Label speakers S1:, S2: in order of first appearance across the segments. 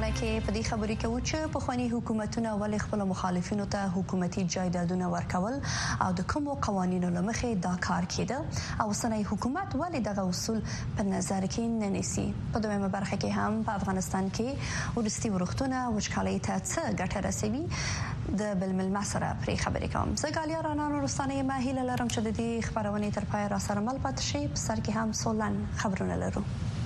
S1: خبرپاڼه کې په دې خبرې کوو چې پخوانی حکومتونه ولې خپل مخالفینو ته حکومتي جایدادونه ورکول او د کومو قوانینو لمخې دا کار کېده او اوسنی حکومت ولې دغه اصول په نظر کې نه نیسي. په دویمه برخه کې هم په افغانستان کې ولستي ورښتونه وچکالۍ ته څه ګټه رسوي د بلمل سره پرې خبرې کوم. زه ګالیا رانانو رستانې ماهیله لرم چې د دې خبرونې تر پای را سره مل پاتې شي. په سر کې هم سولن خبرونه لرو.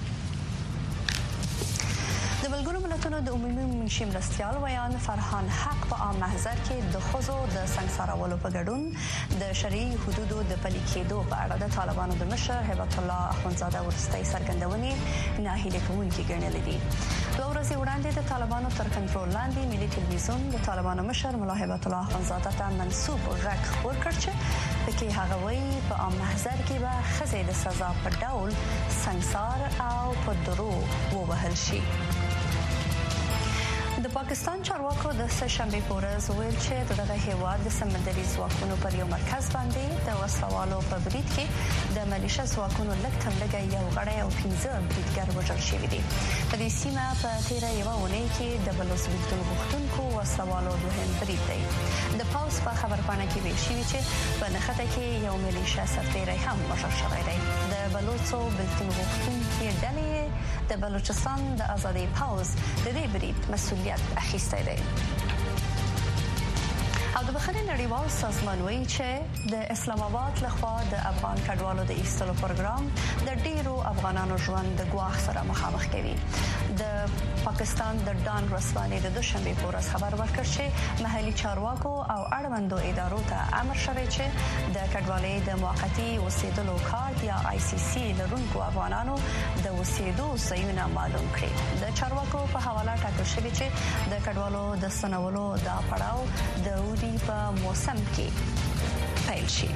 S1: د ملګرو ملتونو د عمومي منشي مرستیال ویان فرهان حق په عام محضر کې د ښځو د سنګسارولو په ګډون د شرعي حدودو د پلي کېدو په اړه د طالبانو د مشر هبت الله اخوندزاده وروستۍ څرګندونې ناهیلې کوونکې ګڼلې دي. 2 ورځې وړاندې د طالبانو تر کنټرول لاندې ملي ټلویزیون د طالبانو مشر ملا هبت الله اخوندزاده ته منسوب غږ خپور کړ چې پکې هغه وایي په عام محضر کې به ښځې د سزا په ډول سنګسار او په درو ووهل شي. د پاکستان چارواکو د سهشنبه په ورځ ویل چې دغه هیواد د سمندري ځواکونو پر یو مرکز باندې د وسلوالو په برید کې د ملیشه ځواکونو لږ تر لږه یو غړی او 15 بریدګر وژل شوي دي. په دې سیمه په تیره یوه اونۍ کې د بلوڅ بېلتون غوښتونکو وسلوالو دوهم برید دی. د پاوز په خبرپاڼه کې ویل شوي چې په نښته کې یو ملیشه سرتیری هم وژل شوی دی. د بلوڅو بېلتون غوښتونکي ډلې د بلوچستان د آزادۍ پاوز د دې برید مسؤلیت اخیستی دی. او د بخاري نړیوال سازمان وایي چې د اسلام آباد لخوا د افغان کډوالو د ایستلو پروګرام د ډیرو افغانانو ژوند د ګواښ سره مخامخ کوي. د پاکستان د ډان رسوانې د دوشنبه په ورځ خبر ورکړ چې محلي چارواکو او اړوندو ادارو ته امر شوی چې د کډوالۍ د موقتي اوسېدلو کارت یا ICC لرونکو افغانانو د اوسېدو ځایونه معلوم کړي. د چارواکو په حواله ټاکل شوی چې د کډوالو د ستنولو دا پړاو د اوړي په موسم کې پیل شي.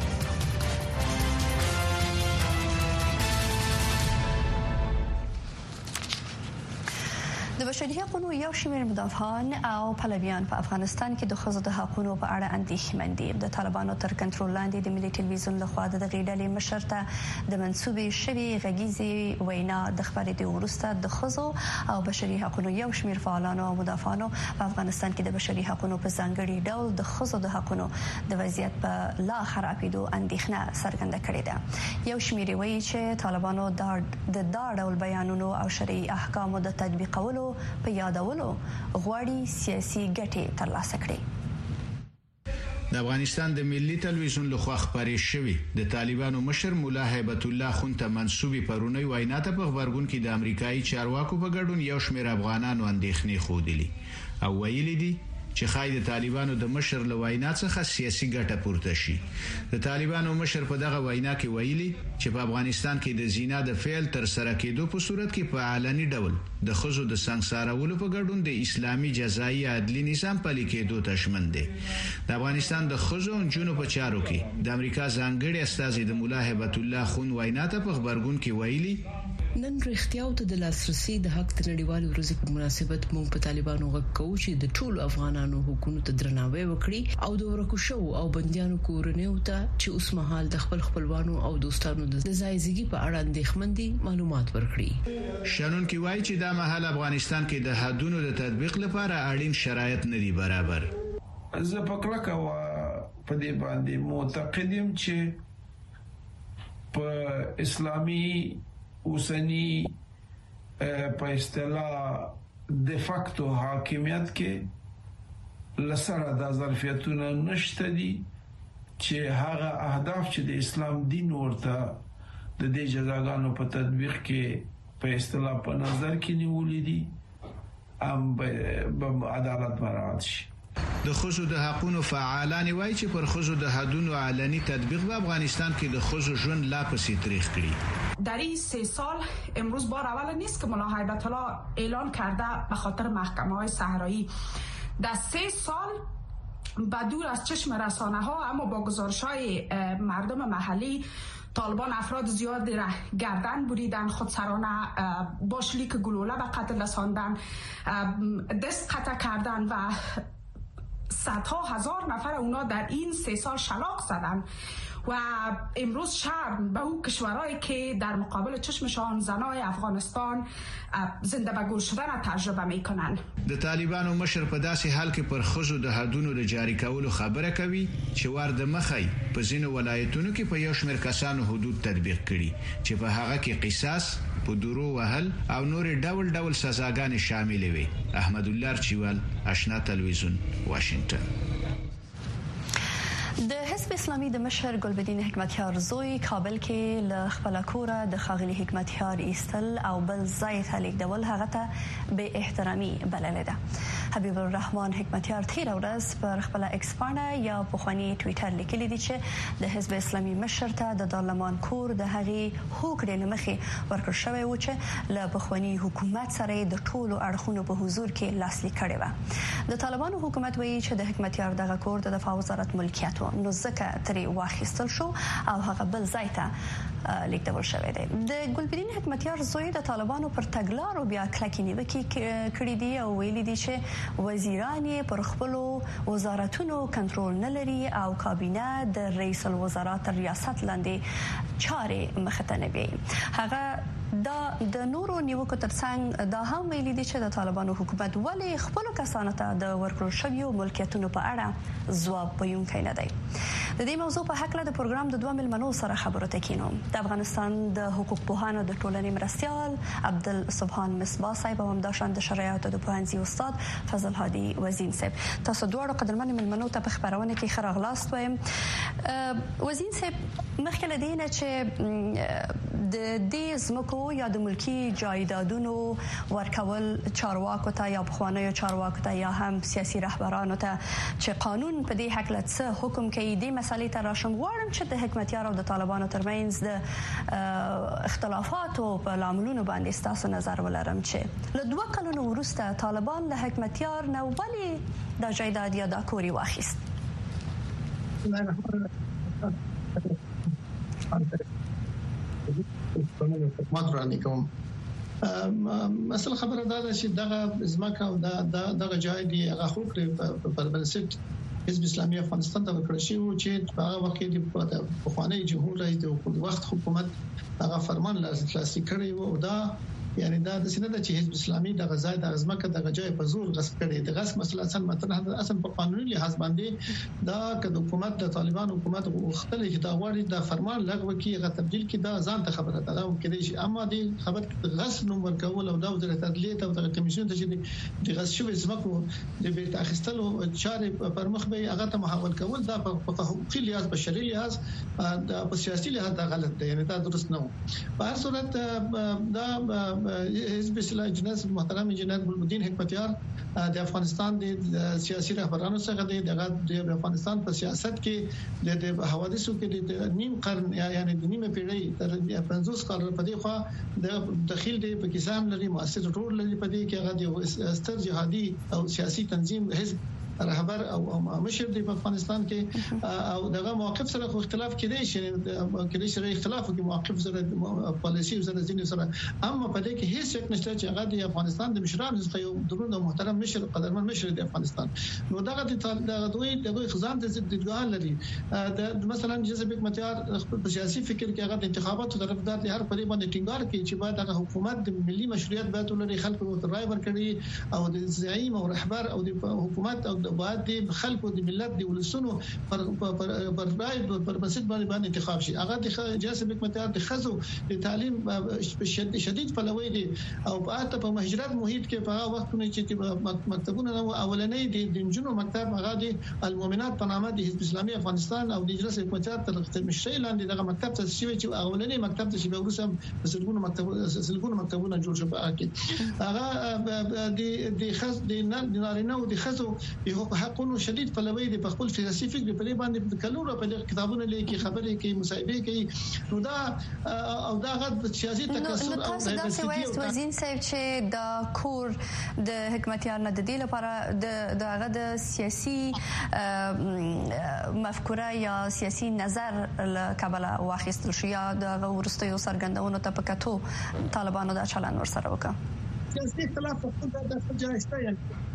S1: د بشري حقوقو یو شمېر مدافعان او پلویان په افغانستان کې د ښځو د حقوقو په اړه اندېښمن دي. د طالبانو تر کنټرول لاندې د ملي ټلویزیون لخوا د دغې ډلې مشر ته د منسوبې شوې غږیزې وینا د خپرېدو وروسته د ښځو او بشري حقوقو یو شمېر فعالانو او مدافعانو په افغانستان کې د بشري حقوقو په ځانګړي ډول د ښځو د حقوقو د وضعیت په لا خرابېدو اندېښنه څرګنده کړې ده. یو شمېر وایي چې طالبانو د دا ډول بیانونو او شرعي احکامو د تطبیقولو په یادولو غواړي سیاسي ګټې ترلاسه کړي.
S2: د افغانستان د ملي ټلویزیون لخوا خبرې شوې د طالبانو مشر مولا هبت الله خون ته منسوبې پرونی وینا ته په خبرګون کې د امریکایي چارواکو په ګډون یو شمېر افغانانو اندېښنې خوده او ویلي دي چې خای د طالبانو د مشر لوینا څخه سیاسي ګټه پورته شي. د طالبانو مشر په دغه وینا کې ویلي چې په افغانستان کې د زینا د فعل تر سره کېدو په صورت کې په علني ډول د ښځو د سنګسارولو په ګډون د اسلامي جزایي عدلي نظام پلي کېدو ته ژمن دي. د افغانستان د ښځو او نجونو په چارو کې د امریکا ځانګړي استازي د مولا هبت الله خون وینا ته په خبرګون کې ویلي
S3: نن رښتیاو ته د لاسرسي د حق د نړیوالې ورځې په مناسبت موږ په طالبانو غږ کوو چې د ټولو افغانانو حقوقو ته درناوی وکړي او د ورکو شو او بنديانو کورنیو ته چې اوس مهال د خپلوانو او دوستانو د ځایزګي په اړه اندېښمن دي معلومات ورکړي.
S2: شانون کې وایي چې دا مهال افغانستان کې د حدودو د تطبیق لپاره اړین شرایط نه دي برابر.
S4: زه پکړه په دې باندې معتقد یم چې په اسلامي اوسنی په اصطلاح د فاکتو حاکمیت کې لسره د ظرفیتونه نشته دي چې هغه اهداف چې د اسلام دین ورته د دې جزاګانو په تطبیق کې په اصطلاح په نظر کې نیولې دي به عدالت مراعات شي.
S2: د ښځو د حقوقو فعالان وایي چې پر ښځو د حدودو علني تطبیق په افغانستان کې د ښځو ژوند لا پسې تریخ کړي.
S5: در این 3 سال امروز بار اول نیست که مولا هیبت الله اعلان کرده به خاطر محکمه‌های صحرایی در 3 سال به دور از چشم رسانه ها اما با گزارش‌های مردم محلی طالبان افراد زیادی را گردن بریدن، خودسرانه با شلیک گلوله به قتل رساندن، دست قطع کردن و صدها هزار نفر اونا در این 3 سال شلاق زدن. و امروز شرم به اون کشورهایی که در مقابل چشمشان زنای افغانستان زنده به گور شدن تجربه میکنن.
S2: د طالبانو مشر په داسې حال کې پر خزو د حدونو د جاری کولو خبره کوي چې ورده مخی په ځینو ولایتونو کې په یو شمېر کسانو حدود تطبیق کړي چې په هغه کې قصاص، په دورو وهل او نور ډول ډول سزاګانې شامل وي. احمد الله چوال، آشنا تلویزیون، واشنگټن.
S1: د حزب اسلامي د مشر ګلبدین حکمتیار زوی کابل کې ل خپل کوره د خاغلی حکمتیار ایستل او بل ځای ته لیکدول هغه ته به احترامي بلل ده. حبیب الرحمن حکمتیار تیر ورځ پر خپل ایکس پاڼه یا په خواني ټوئیټر لیکلی دی چې د حزب اسلامي مشر ته د دارالمان کور د هغې هوکړې لمخې ورکړ شوی و چې له بخواني حکومت سره د ټولو اړخونو په حضور کې لاسلیک کړي و. د طالبانو حکومت وایي چې د حکمتیار دغه کور د دفاع وزارت ملکیت و، نو ځکه ترې واخیستل شو او هغه بل ځای ته لیکدول شوی دی. د ګلبدین حکمتیار زوی د طالبانو پر تګلارو بیا کلکې نیوکې کړې دي او ویلي دي چې وزیران یې پر خپلو وزارتونو کنټرول نه لري او کابینه د رئیس الوزرا تر ریاست لاندې چارې مخ ته نه بیایي. هغه دا د نورو نیوکو ترڅنګ دا هم ویلي دي چې د طالبانو حکومت ولې خپلو کسانو ته د ورکړل شویو ملکیتونو په اړه ځواب ویونکی نه دی. د دې موضوع په هکله د پروګرام د دوه ملمنو سره خبرو ته کینوم. د افغانستان د حقوق پوهانو د ټولنې مرستیال عبدالسبحان مصباح صاحب او همداشان د شرایطو د پوهنځي استاد فضل هادي وزین صاحب. تاسو دواړو قدرمن ملمنو ته په خبرونه کې ښه راغلاست وایم. وزین صاحب، مخکې له دې نه چې د دې ځمکو یا د ملکی جایدادونو ورکول چارواکو ته یا پخوانیو چارواکو ته یا هم سیاسي رهبرانو ته چې قانون په دې حق څه حکم کوي، دې مسالې ته راشم. غواړم چې د حکمتیار او د طالبانو ترمنځ د اختلافاتو په لاملونو باندې ستاسو نظر ولرم چې له 2 کلونو وروسته طالبان له حکمتیار نه ولې د جایداد یا د کوري واخیست.
S6: ماترانی کوم اصل خبره دا چې دغه ځمکه او دغه جای دی هغه خو په بنسټ حزب اسلامي افغانستان ته ورکړل شي چې په هغه وخت کې د پخوانی جمهور رئیس د وخت حکومت هغه فرمان لاسلیک کړی و او دا یعنی دا د سینه د حزب اسلامي د غزا د ازمکه د غجای په زور غصب کړي. د غصب مسله اصل مطرح اصل په قانوني لحاظ باندې دا که د حکومت د طالبان حکومت غوښتل چې دا غواړي د فرمان لغوه کې غو تبديل کې دا ځان ته خبره ده او کېدای شي اما د خبر غصب نوم ورکول او د وزارت عدلیه او د کمیسیون ته چې د غصب شوی ځمکو د بیرته اخیستلو چارې پر مخ به هغه ته محول کول دا په حقوقي لحاظ بشري لحاظ د سیاسي لحاظ دا غلط دی، یعنی دا درست نه و. په هر صورت دا حزب اسلامي جناز محترم انجینر ګلبدین حکمتیار د افغانستان د سیاسي رهبرانو څخه د افغانستان په سیاست کې د حوادثو کې د نیم قرن یعنی د نیمه پیړۍ تر 50 کال په دې خوا د داخل د پاکستان لري مؤثر رول لري په دې کې هغه د ستر جهادي او سیاسي تنظیم حزب رهبر او مشر د افغانستان کې او دغه موقف سره اختلاف کېدای شي اختلاف کې موقف سره پالیسي سره ځینې سره، اما په دې کې هیڅ شک نشته چې هغه د افغانستان د مشرانو څخه یو درون او محترم مشر قدرمن مشر د افغانستان. نو دغه دوی خزان د دیدګان لري د مثلا جذب حکمتیار په سیاسي فکر کې هغه د انتخاباتو طرفدار دي، هر پرې باندې ټینګار کوي چې باید هغه حکومت د ملي مشروعیت باید ولري، خلکو ته رائے ورکړي او د زعیم او رهبر او د حکومت او باید د خلکو د ملت د ولسونو پر رائے پر بنسټ باندې انتخاب شي. هغه د جذب حکمتیار د خزو د تعلیم شدید پلوي دي او په مهاجرت محیط کې په هغه وختونه چې مکتبونه اولنې د جنونو مکتب هغه د المؤمنات په نامه د حزب اسلامي افغانستان او د جذب حکمتیار تر مشرۍ لاندې دغه مکتب تاسیس شوی چې اولنې مکتب چې به ورسره سلګونو مکتبونه جوړ شو. هغه د خز د نارینه او د خزو په حقونو شدید پلوي دي، په خپل سیاسي فکر په باندې کلوره په کتابونو لیکي خبرې کوي مصاحبه کوي. نو دا او دا غد سیاسي تکثر او
S1: د وزین صاحب چې د کور د حکمتیار نه د دې لپاره د هغه د سیاسي مفکوره یا سیاسي نظر له کابل واخیستل شو یا د ورستیو سرګندونو ته پکاتو طالبانو دا چلن ورسره وکړه.
S6: سیاسي اختلاف په خپل د جایسته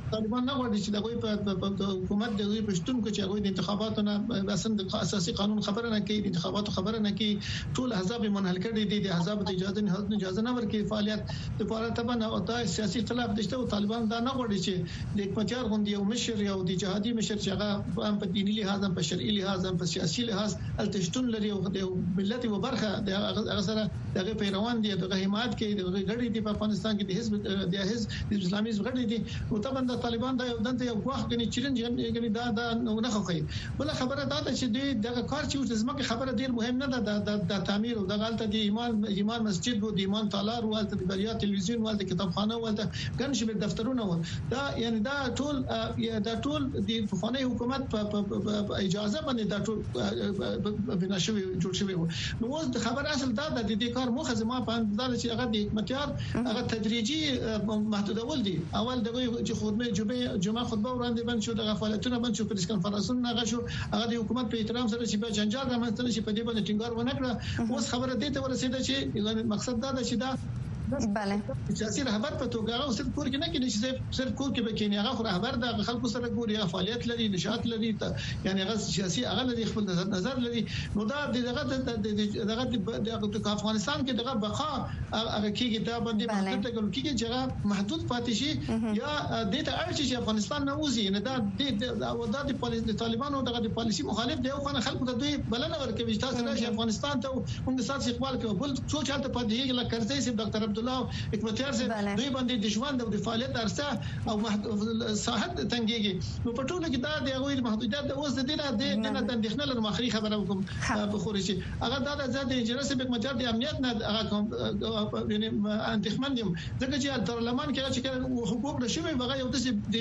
S6: طالبان نه غواړي چې د حکومت د پښتون کو چې د انتخاباتو نه اساس د اساسي قانون خبره نه کوي، د انتخاباتو خبره نه کوي، ټول احزاب منحل کړي دي، د احزاب د اجازه نه ورکړي فعالیت لپاره طبعا او دا سیاسي اختلاف دشته او طالبان دا نه غواړي چې د حکومتيار غوندي یو مشر یو د جهادي مشر چې هغه هم په دیني لحاظ هم په شرعي لحاظ هم په سیاسي لحاظ التشتون لري او د ملت و برخه د سره دغه پیروان دي، دغه حمایت کوي، دغه غړي دي په افغانستان کې د حزب اسلامي غړي دي او طبعا د طالبان دا یو دنده یو غواخ غني چیلنج غني دا نه خوخي. بل خبره دا چې دغه کار چې زموږ خبره ډیر مهم نه ده، د تعمیر او د غلطه د ایمان مسجد او د ایمان تالار او د بریا تلویزیون او د کتابخانه او د ګنش په دفترونه و دا یعنی دا ټول د فخانه حکومت په اجازه باندې دا ټول بنا شوی جوړ شوی و. نو اوس د خبر اصل دا د دې کار موخه زما په اندازه چې هغه د حکومتيار هغه تدریجي محدودول دي. اول دغه چې خدمت جمعه خطبه وړاندې باندې شو، د فعالیتونو باندې شو، پریس کانفرنسونه هغه شو، هغه د حکومت په احترام سره چې په جنجال رامنځته نشي په دې باندې ټینګار ونه کړ. اوس خبره دې ته ورسېده چې مقصد دا ده چې دا
S1: بله
S6: سیاسي رهبر په توګه او صرف کور کې نه کېږي چې صرف کور کې به کېنی، هغه رهبر د خلکو سره ګوري، هغه فعالیت لري، نشاط لري، یعنی هغه سیاسي هغه لري، خپل نظر لري. نو دا دغه د افغانستان کې دغه بقا هغه کېږي دا باندې محدود کېږي چې محدود پاتې شي یا د ته اړ چې افغانستان نه وځي. نه دا د طالبانو دغه د پالیسي مخالف دی او خلکو ته دوی بلنه ورکوي چې تاسو راشي افغانستان ته موږ ساتي اقبال کوو. بل څو چالت پاتې لکه کرزي سي ډاکټر عبدالله حکمتیار سي دوی باندې د ژوند او د فعالیت ارسه او صحت تنګيږي. نو په ټولو کې دا د هغوی محدودیت د اوس د دې نه د اندېښنه لرم اخري خبره وکم په خورشي هغه دا د انجنیر سي حکمتیار د امنیت نه هغه یعنی اندېښمن دي ځکه چې پارلمان کې چې حقوق نشوي بغیر یو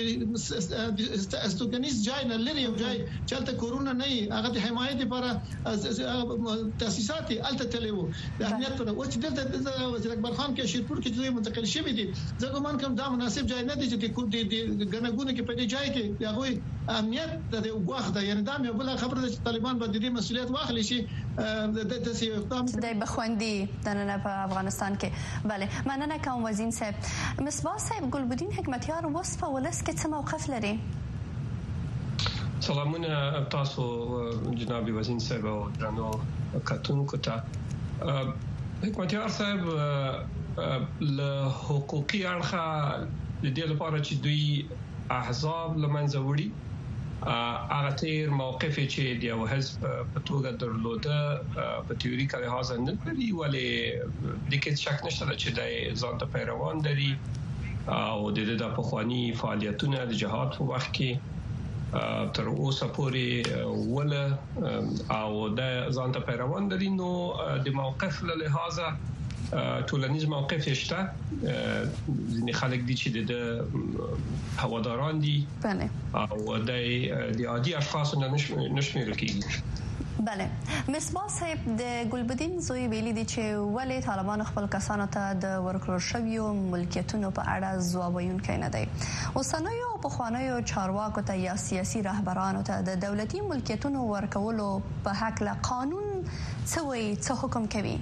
S6: د استوګنیز ځای نه لري، یو ځای چې کورونا نه هغه د حمایت لپاره تاسیسات الته تلو د امنیت پر او چې د وزیر اکبر خان کې شیرپور کې دوی منتقل شوی دي. زه ګمان کوم دا مناسب ځای نه دی چې د ګڼګونه کې په دې ځای کې هغه امنیت د وګخ د یعنی دا مې بل خبره چې طالبان به د دې مسولیت واخلي شي د تاسو اقدام
S1: د بخوندي د نن په افغانستان کې. بله مننه کوم وزیر صاحب. مصباح صاحب، ګلبدین حکمتیار اوس په ولس کې څه موقف لري؟
S7: سلامونه تاسو جناب وزیر صاحب او درنو کتونکو ته. حکمتیار صاحب له حقوقي اړخه د دې لپاره چې دوی احزاب لمنځه وړي هغه تیر موقف چې د یو حزب په توګه درلوده په تیوریکا لحاظ نه لري، ولې د کې شک نشته چې د ځان ته پیروان لري او د دې د پخوانی فعالیتونو د جهاد په وخت کې تر اوسه پورې ولا او د ځان ته پیروان لري. نو د موقف له لحاظه ټولنیز موقف شته، ځینې خلک دي چې د هواداران دي او د عادي اشخاص نه نشمیرل کېږي.
S1: بله مصباح صاحب، د ګلبدین زوی ویلي دي چې ولې طالبان خپل کسانو ته د ورکړل شویو ملکیتونو په اړه ځواب ویونکي نه دی. اوسنیو او پخوانیو چارواکو ته یا سیاسي رهبرانو ته د دولتي ملکیتونو ورکولو په حق له قانون څه وایي، څه حکم کوي؟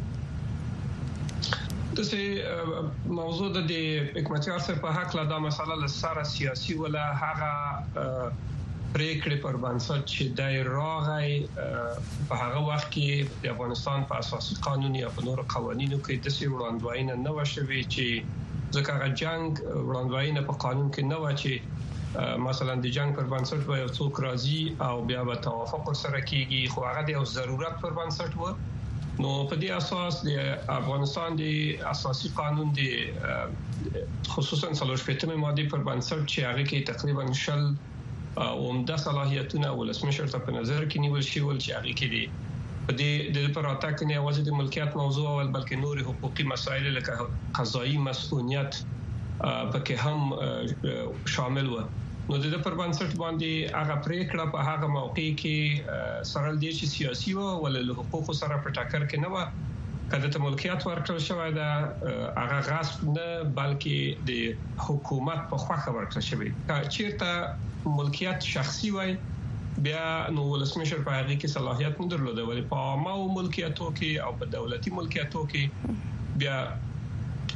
S7: دغه موضوع د حکمتیار صاحب په حق لا دا مسله له سره سیاسي ولا هغه پریکړې پر بنسټ چې د راغی په هغه وخت کې د افغانستان په اساسي قانون یا په نور قوانینو کې د سی وړاندوینه نه وشوي چې ځکه جنگ وړاندوینه په قانون کې نه و چې مثلا د جنگ پر بنسټ به یو څوک راځي او بیا به توافق سره کیږي، خو هغه د ضرورت پر بنسټ و. نو په دې اساس د افغانستان د اساسي قانون د خصوصا 35 ماده پر بنسټ چې هغه کې تقریبا شل عمده صلاحیتونه ولسمشر ته په نظر کې نیول شي چې هغه کې دي په دې د پراتاک نه یوازې د ملکیت موضوع او بلکې نور حقوقي مسایل لکه قضایي مسؤلیت پکې هم شامل و. نو د پر بنسټ باندې هغه پریکړه په هغه موقع کې سره د سیاسي او ول حقوق سره په ټاکر کې نه و. کله ته ملکیت ورکړل شوی دا هغه غصب نه بلکې د حکومت په خواخه ورکړل شوی. چیرته ملکیت شخصي وای بیا نو ولسمشر په هغه کې صلاحیت نه درلوده، ولی په عامه ملکیتو کې او په دولتي ملکیتو کې بیا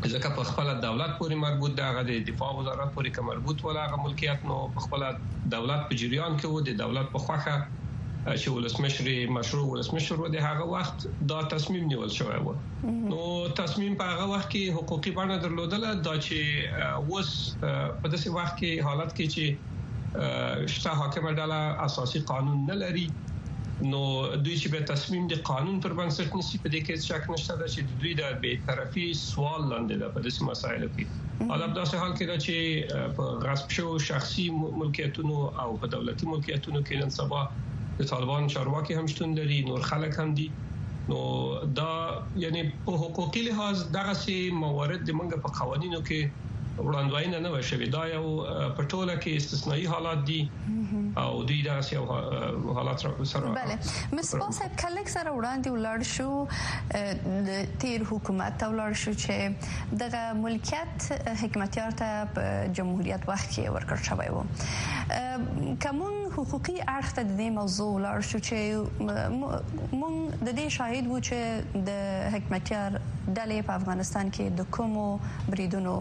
S7: ځکه په خپل دولت پورې مربوط دی، هغه د دفاع وزارت پورې مربوط ولا هغه ملکیت نو په خپل دولت په جریان کې و، د دولت په خوخه چې ولسمشر مشروع ولسمشر و د هغه وخت دا تصمیم نیول شوی و. نو تصمیم په هغه وخت کې حقوقي بڼه درلودله، دا چې اوس په داسې وخت کې حالت کې چې شته حاکمه ډله اساسي قانون نه لري، نو دوی چې به تصمیم د قانون پر بنسټ نشي، په دې کې شک نشته چې دوی د بی‌طرفي سوال لاندې ده په داسې مسایلو کې. حالا په داسې حال کې ده چې په غصب شوو شخصي ملکیتونو او په دولتي ملکیتونو کې نن سبا د طالبان چارواکي هم شتون لري، نور خلک هم دي. نو دا یعنی په حقوقي لحاظ دغه سي موارد د منګه په قوانینو کې وړاندوینه نه وشوي، دا یو په ټوله کې استثنایی حالات دي او دوی دا سي حالات سره.
S1: بله مصباح صاحب کله سره وړاندې ولاړ شو د تیر حکومت ته ولاړ شو چې دغه ملکیت حکمتیار ته په جمهوریت وخت کې ورکړ شوی و. کوم حقوقي اړخ ته د دې موضوع ولاړ شو چې مونږ د دې شاهد وو چې د حکمتیار ډلې په افغانستان کې د کومو بریدونو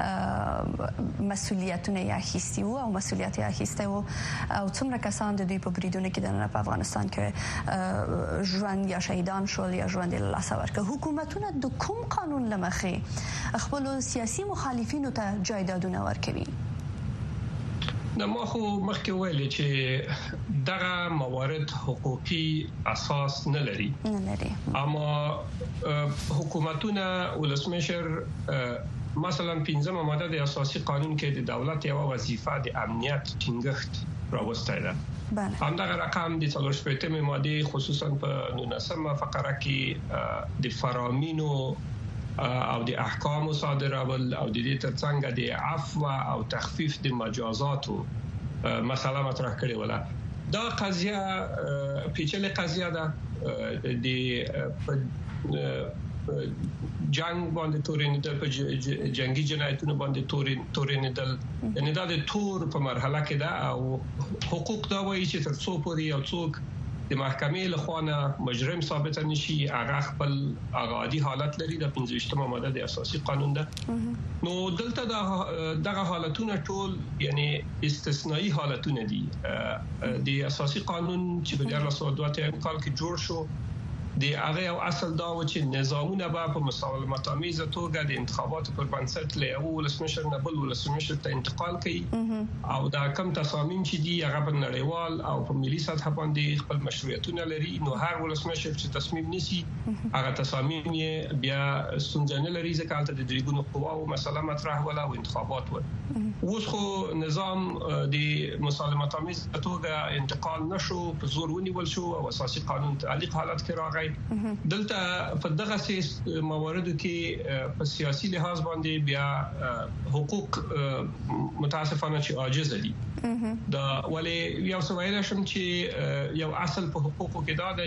S1: مسؤلیتونه یې اخیستي وو او مسؤلیت یې اخیسته وو او څومره کسان د دوی په بریدونو کې د په افغانستان کې ژوند یا شهیدان شول یا ژوند له لاسه ورکړ. حکومتونه د کوم قانون لمخې خپل سیاسي مخالفینو ته جایدادونه ورکوي؟
S7: نو ما خو مخکې ویل چې دغه موارد حقوقي اساس نه لري، اما حکومتونه ولسمشر مثلا 15 ماده د اساسي قانون کې د دولت یو وظیفه د امنیت ټینګښت راوستای ده. همدغه رقم د 3 ماده خصوصا په 19 فقره کې د فرامینو او د احکام صادرول او د دې ترڅنګ د عفو او تخفیف د مجازاتو مسله مطرح کړې ولا. دا قضیه پیچلې قضیه ده، د جنگ باندې تورینیدل، په جنگي جنایتونو باندې تورینیدل، یعنی دا د تور په مرحله کې ده او حقوق دا وایي چې تر څو پورې یو څوک د محکمې له خوا نه مجرم ثابت نشي هغه خپل عادي حالت لري. د 15 ماده د اساسي قانون ده. نو دلته دغه حالتونه ټول یعنی استثنایی حالتونه دي. د اساسي قانون چې په 1902 کال کې جوړ شو د هغه او اصل دا و چې نظامونه به په مسالمت آمیز توګه د انتخاباتو پر بنسټ له ولسمشر نه بل ولسمشر ته انتقال کوي او دا کم تصامیم چې دی هغه په نړیوال او په ملي سطح باندې خپل مشروعیتونه لري. نو هر ولسمشر چې تصمیم نیسي هغه تصامیم یې بیا ستونزه لري ځکه هلته د درېګونو قواو مسله مطرح ولا او انتخابات ول. اوس خو نظام د مسالمت آمیز توګه انتقال نشو، په زور ونیول شو او اساسي قانون تعلیق حالت کې راغی. دلته په دغه سیس مواردو کې په سیاسي لحاظ باندې بیا حقوق متاسفانه چې عاجز دي. دا ولی یو سوال شم چې یو اصل په حقوقو کې دا ده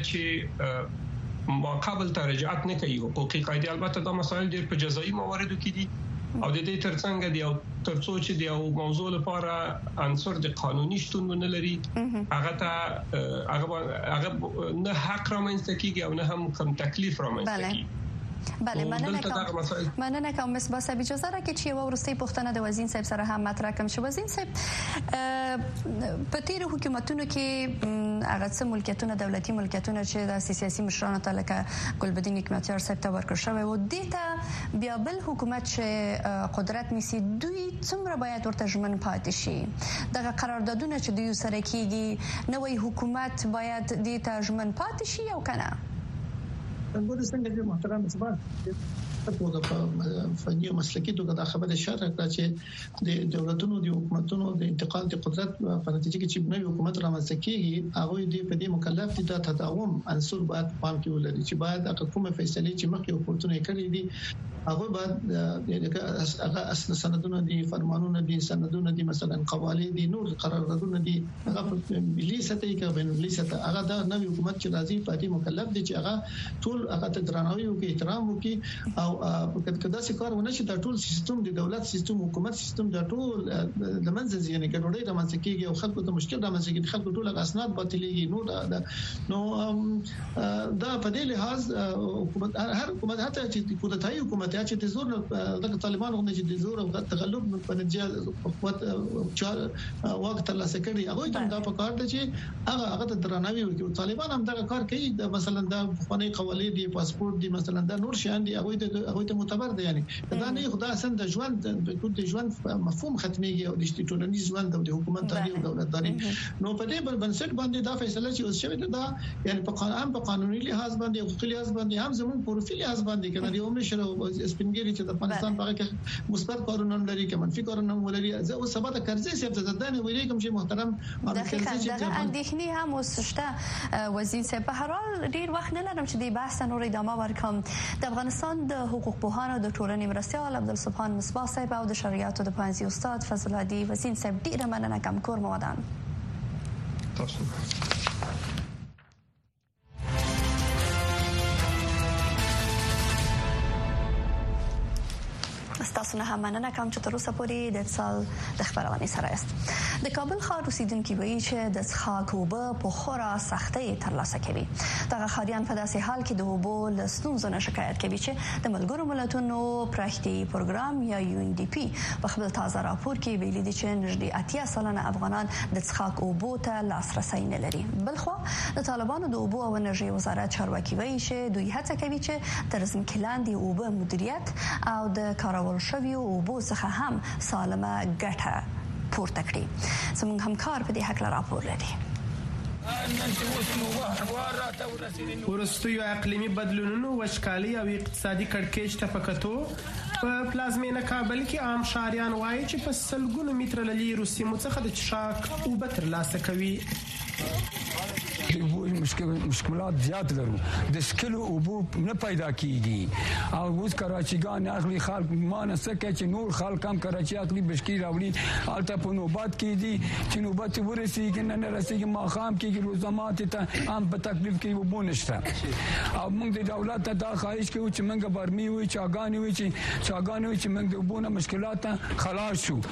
S7: چې ما قبل ترجعات نه کوي حقوقي قاعده. البته دا مسائل ډېر په جزایي مواردو کې دي او د دې ترڅنګ دی او ترڅو چې دی او موضوع لپاره عنصر د قانوني شتون نه لري هغه ته هغه نه حق رامنځته کیږي او نه هم کوم تکلیف رامنځته کیږي.
S1: بله مننه کوم مصباح صاحب. اجازه راکړئ چې یو ورستۍ پوښتنه د وزیر صاحب سره هم مطرح کوم. چې وزیر صاحب په تیر حکومتونو کې هغه څه ملکیتونه دولتي ملکیتونه چې د سیاسي مشرانو ته لکه ګلبدین حکمتیار صاحب ته ورکړل شوی و دې ته بیا بل حکومت چې قدرت نیسي دوی څومره باید ورته ژمن پاتې شي؟ دغه قراردادونه چې دوی سره کیږي نوې حکومت باید دې ته ژمن پاتې شي او کنه؟
S6: ګورې څنګه چې محترم مصباح په فني او مسلکي توګه دا خبره اشاره کړه چې د دولتونو د حکومتونو د انتقال د قدرت په نتیجه کې چې نوې حکومت رامنځته کیږي هغه دې په دې مکلف دي د تداوم عنصر باید پام کې ولري چې باید هغه کومه فیصله چې مخکې حکومتونه کړې دي هغه باید هغه اصل سندونه دي، فرمانونه دي، سندونه دي، مثلا قواعد دي، نور قراردادونه دي، هغه په ملي سطح کې بین المللي سطح هغه دا نوې حکومت چې راځي په دې مکلف دي چې هغه ټول هغه ته درناوی او احترام وکړي او کدا چې کار ونه شي د ټول سیستم د دولت سیستم حکومت سیستم د ټول د منځ یعنی ګډوډي د منځ کېږي او خلکو ته مشکل د منځ کېږي، خلکو ټول اسناد باطلېږي. نو دا په دې لحاظ حکومت هر حکومت حتی چې کودتايي حکومت یا چې د زور د طالبانو غوښتنه د زور او تغلب په نتیجه قوت واک ترلاسه کړي هغه ته دا په کار دي چې هغه د درناوي وکړي. طالبان هم دا کار کوي د مثلا د فني قوالي دی پاسپورت دی مثلا د نور شیان دي هغه ته معتبر دي. یعنی دا نه خدای سند د ژوند د ژوند مفهوم ختميږي او د ټولنیز ژوند او د حکومتداري او دولتداري نو په دې بنسټ باندې دا فیصله چې اوس شوی دا یعنی په قانوني لحاظ باندې او حقوقي لحاظ باندې هم زموږ پروفایل لحاظ باندې کنه یو مشر او سپینګری چې د افغانستان په کې مثبت کارونه لري کې منفي کارونه ولري زه او سبا د کرزي صاحب ته ځدانه ویلې کوم چې محترم
S1: کرزي چې اندېښنې هم وسشته وزیر صاحب په هر حال ډیر وخت نه لرم چې د بحث نور ادامه ورکوم. د افغانستان د حقوق پوهانو د ټولنې مرستیال عبدالسبحان مصباح صاحب او د شریعت د پوهنځي استاد فضل الهادي وزین صاحب ډیره مننه کوم کور مودان تاسو. تاسو نه هم مننه کوم چې تر اوسه پورې د اتصال د خبرونې سره یاست. د کابل ښار اوسیدونکو وایي چې د څښاک اوبه په خورا سختۍ ترلاسه کوي. دغه ښاریان په داسې حال کې د اوبو له ستونزو نه شکایت کوي چې د ملګرو ملتونو پراختي پروګرام یا UNDP په خپل تازه راپور کې ویلي دي چې نږدې 80 سلنه افغانان د څښاک اوبو ته لاسرسی نه لري. بلخو د طالبانو د اوبو او انرژي وزارت چارواکي وایي چې دوی هڅه کوي چې تر ځمکې لاندې اوبه مدیریت او د کارول شوی اوبو څخه هم سالمه ګټه پورته کړي. زموږ همکار په دې حق راپور لري.
S8: ورستیو اقلیمي بدلونونو وشکالي او اقتصادي کړکېچ ته پکتو په پلازمینه کابل کې عام شهريان وایي چې په سلګونو متره لري سیمو څخه د څښاک اوبه ترلاسه کوي.
S9: مشکلات زیات لرو د سکلو اوبو نه پیدا کیږي او اوس کراچیګان اخلي خلک ما نه سکه چې نور خلک هم کراچي اخلي بشکی راوړي الته په نوبات کې دي چې نوبات ورسیږي نه رسیږي ماخام کې روزمات ته هم په تکلیف کې وبو نشته او موږ د دولت ته دا خواهش کوو چې موږ برمي وي چاګانی وي چې موږ د وبونه مشکلات خلاص شو.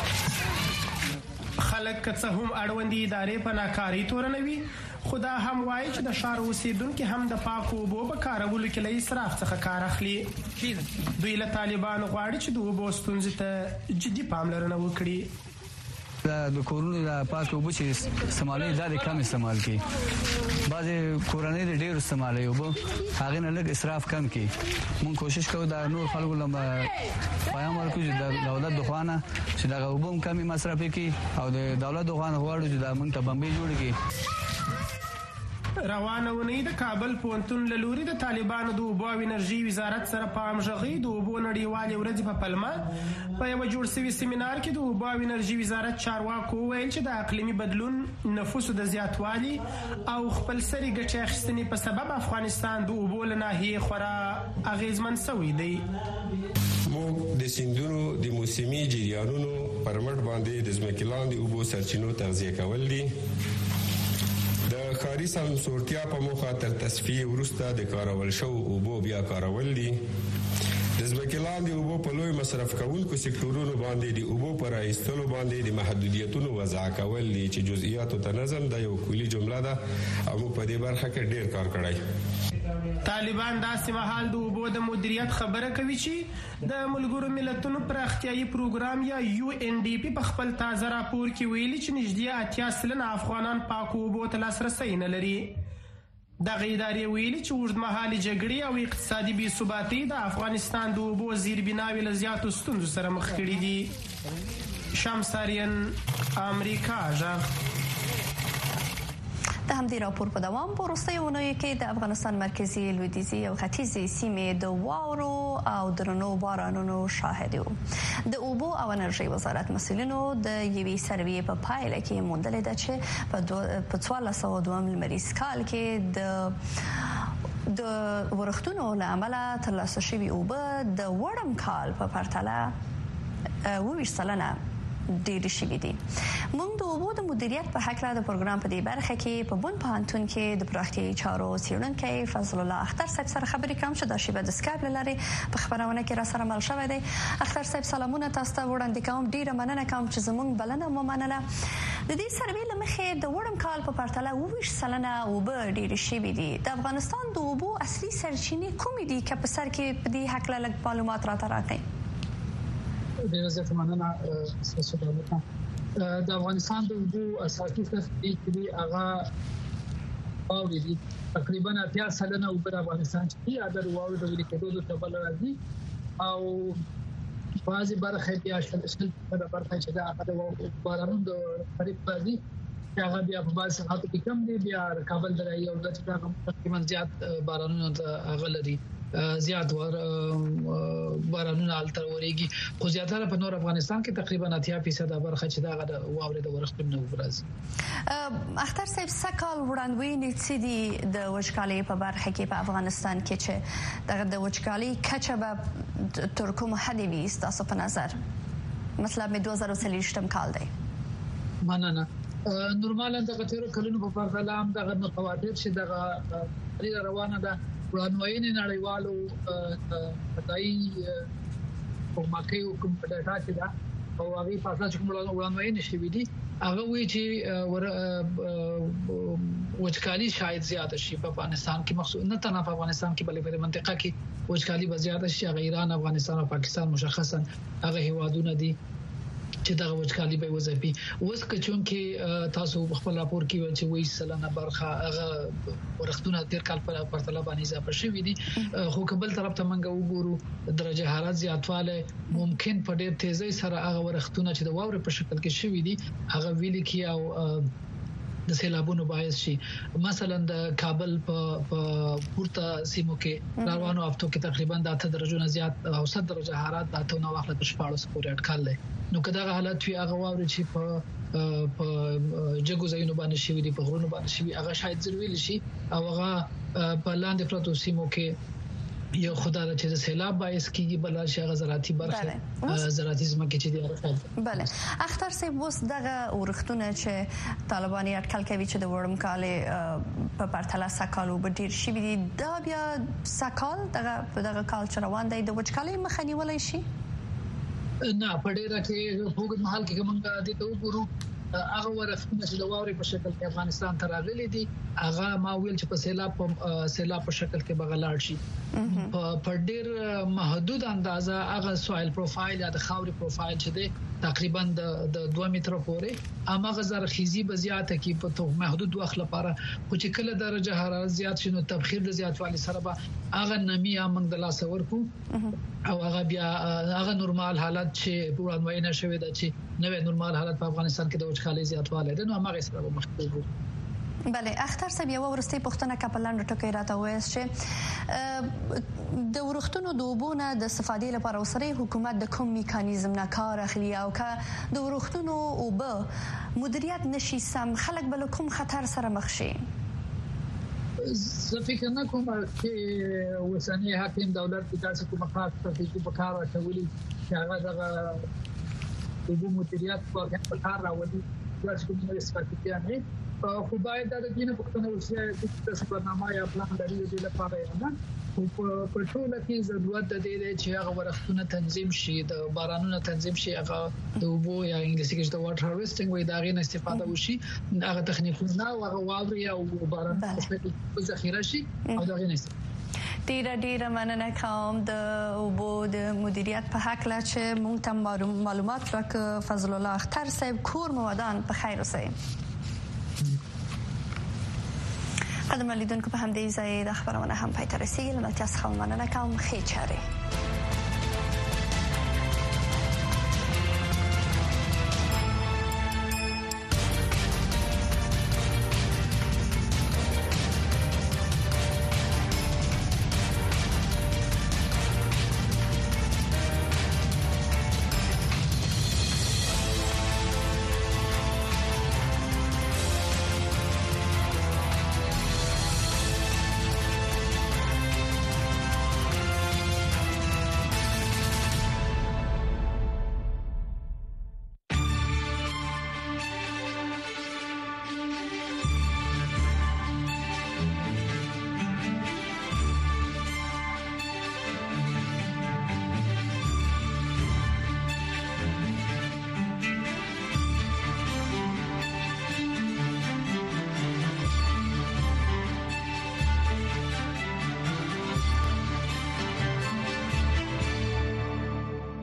S8: خلک که څه هم اړوندي ادارې په ناکاري تورنوي خدا هم وایي چې د ښار اوسیدونکو هم د پاکو اوبو په کارولو کې له اسراف څخه کار اخلي. دوی له طالبانو غواړي چې د اوبو ستونزې ته جدي پاملرنه وکړي.
S10: د کورونو د پاکو اوبو چې استعمالي د کم استعمال کی بعضې کورنۍ د ډېر استعمالي اوبو هغه نه لږ اسراف کم کی. مونږ کوشش کوو د نور خلکو لپاره پیغام ورکړو چې د دولت د خوانه چې د اوبو کمی مصرف کړي او د دولت د خوانه غواړو چې د مونږ ته بمبي جوړ کړي.
S8: روانه ونی د کابل پونتون لوري د طالبانو د اوبو او انرژي وزارت سره په امژغي د اوبو نړیوالې ورځې په پلمه په یو جوړ شوی سیمینار کې د اوبو او انرژي وزارت چارواکو ویل چې د اقلیمي بدلون نفوسو د زیاتوالي او خپلسري ګټې اخیستنې په سبب افغانستان د اوبو له ناحیې خورا اغیزمن شوی دی.
S11: موږ د سیندونو د موسمي جریانونو پر مټ باندې د ځمکې لاندې اوبو سرچینو تغذیه کول دي. د ښاري سمسورتیا په موخه تر تصفیې وروسته د کارول شوو اوبو بیا کارول دي. د ځمکې لاندې اوبو په لوی مصرف کوونکو سکتورونو باندې د اوبو پر ایستلو باندې د محدودیتونو وضع کول دي چې جزئیاتو ته نظم د یو کلی جمله ده او موږ په دې برخه کې ډیر کار کړی.
S8: طالبان داسې مهال د اوبو د مدیریت خبره کوي چې د ملګرو ملتونو پراختیايي پروګرام یا UNDP په خپل تازه راپور کې ویلي چې نږدې 80 سلنه افغانان پاکو اوبو ته لاسرسی نه لري. دغه ادارې ویلي چې اوږدمهالې جګړې او اقتصادي بې ثباتۍ د افغانستان د اوبو زیربناوې له زیاتو ستونزو سره مخ کړي دي. شمس آرین، امریکا غږ.
S1: د همدې راپور په دوام په وروستیو اونیو کې د افغانستان مرکزي، لویدیځي او ختیځي سیمې د واورو او درنو بارانونو شاهد وو. د اوبو او انرژي وزارت مسؤلینو د یوې سروې په پایله کې موندلې ده چې په 1402 لمریز کال کې د ورښتونو له امله ترلاسه شوي اوبه د وړم کال په پرتله 20 سلنه ډېر شوي دي. موږ د اوبو د مدیریت په حق له پروګرام په دې برخه کې په بن پوهنتون کې د پراختیايي چارو څېړونکی فضل الله اختر صاحب سره خبرې کوم چې د شیبه د سکایپ لارې په خبرونه کې را سره مل شوی دی. اختر صاحب سلامونه تاسو ته وړاندې کوم. ډېره مننه کوم چې زموږ بلنه ومنله. د دې سروې له مخې د وړم کال په پرتله 29% اوبه ډېرې شوي دي. د افغانستان د اوبو اصلي سرچینې کومې دي که په سر کې په دې حق له لږ معلومات راته راکړئ؟
S12: ډېره زیاته مننه ستاسو ته. د افغانستان د اوبو اساسي سرچینې دي هغه واورې دي. تقریبا 80% اوبه د افغانستان چې د واورې د ویلې کېدو د کبله راځي او بعضې برخې بیا د برخې چې د هغه د بارانونو د قریب راځي چې هغه بیا په بعضې ساحاتو کې کم دي. بیا کابل درایي او د چې هغه تقریبا زیات بارانونه د هغه لري زیات بارانونه التر وريږي. خو زیاتره په نور افغانستان کې تقریبا 80% برخه چې دا د واورې د ورښتونو راځي.
S1: اختر صاحب سکهال وړاندوینې څه دي د وچکالۍ په برخه کې په افغانستان کې چې دغه د وچکالۍ کچه به تر کوم حد وي ستاسو په نظر؟ مطلب مې 2023 کال دی.
S12: مننه. نورمالاً دغه تیر کلونو په پرتله هم دغه متواتر چې دغه روانه ده وړاندوینې نړیوالو پټای او ماکي حکومت په ډاټا کې دا او هغه په اساس کوم وړاندوینې شوې دي هغه وی چې وچکالي شاید زیات شي په افغانستان کې مخصوص نه تنه په افغانستان کې بلکې په منطقه کې وچکالي به زیات شي. هغه ایران، افغانستان او پاکستان مشخصا هغه هیوادونه دي چې دغه وچکالي به وځي. اوس که چونکې تاسو خپل راپور کې ویل چې وایي سلنه برخه هغه ورښتونه تیر کال په پرتله باندې اضافه شوي دي. خو کبل طرف ته منګه وګورو درجه حرارت زیاتواله ممکن په ډېر تیزی سره هغه ورښتونه چې د واورې په شکل کې شوي دي هغه ویلي کې او د سیلابونو باعث شي. مثلا د کابل په پورته سیمو کې روانو هفتو کې تقریبا 8 درجو نه زیات اوسط درجه حرارت د 8 نه واخله تر 14 پورې اټکل دی. نو کدا حالت وی هغه واوري چې په جګو ځایونو باندې شوی دي په غرونو باندې شوی هغه شاید ضروري شي او هغه په لاندې پروتو سیمو کې یو خدای چې سیلاب باعث کیږي بل شي هغه زراعتي برخه زراعتي زمکه چې دی راځي.
S1: بله اختر صاحب اوس دغه ورښتونه چې طالبان یې اټکل کوي چې د وړم کال په پرتله سکهال وب ډیر شي دي دا بیا سکهال دغه کال چې روان دی د وچکالۍ مخه نیولای شي؟
S12: نه په ډیره کې په وګړي محل کې موږ د ته وګورو هغه ورښتونه چې د واورې په شکل کې افغانستان ته راغلي دي هغه ما ویل چې په سیلاب په شکل کې بغلاړ شي په ډیر محدود اندازه هغه سوایل پروفایل یا د خاورې پروفایل چې دی تقریبا د 2 متر پورې امغه زرخیزي به زیاته کې په تو محدود وخت لپاره خو چې کله درجه حرارت زیات شي نو تبخیر د زیاتوالي سره به هغه نمی موږ د لاس ورکو او هغه بیا هغه نورمال حالت چې وړاندوینه شوې ده چې نوې نورمال حالت په افغانستان کې د وچکالۍ زیاتوالی ده نو هغه سره مخکې.
S1: بله اختر صاحب یو ورستي پښتنه کپلان ټکو راته وایي چې د ورښتونو د اوبونه د استفادې لپاره اوسري حکومت د کوم میکانیزم نه کار اخلي او که د ورښتونو اوبه مدیریت نشي سم خلک بل کوم خطر سره مخ شي؟
S12: زه فکر نه کوم چې وسنی حاکم دولت د تاسو کومه خاصه ستراتیژي په کار اچولي چې هغه دغه اوبو مدیریت په کار راوړي چې کومه استراتیژي نه خو باید د دې په اړه وشي چې برنامه یا پلان لري د لپاره نه په ټول کې ضرورت د دې چې هغه ورښتونه تنظیم شي د بارانونو تنظیم شي هغه د اوبو یا انګلیسي کې د واټر هارویسټینګ وي دا غي نه استفاده وشي هغه تخنیکونه هغه واوري او باران په ذخیره شي او دا غي نه
S1: ډیره مننه کوم د اوبو د مدیریت په حق لا چې مونږ ته معلومات راک فضل الله اختر صاحب کور مودان په خیر اوسئ. قدم لیدونکو په همدې ځای د خبرونه هم پای ته رسیدل. ملتیا څخه مننه کوم. ښه چاره.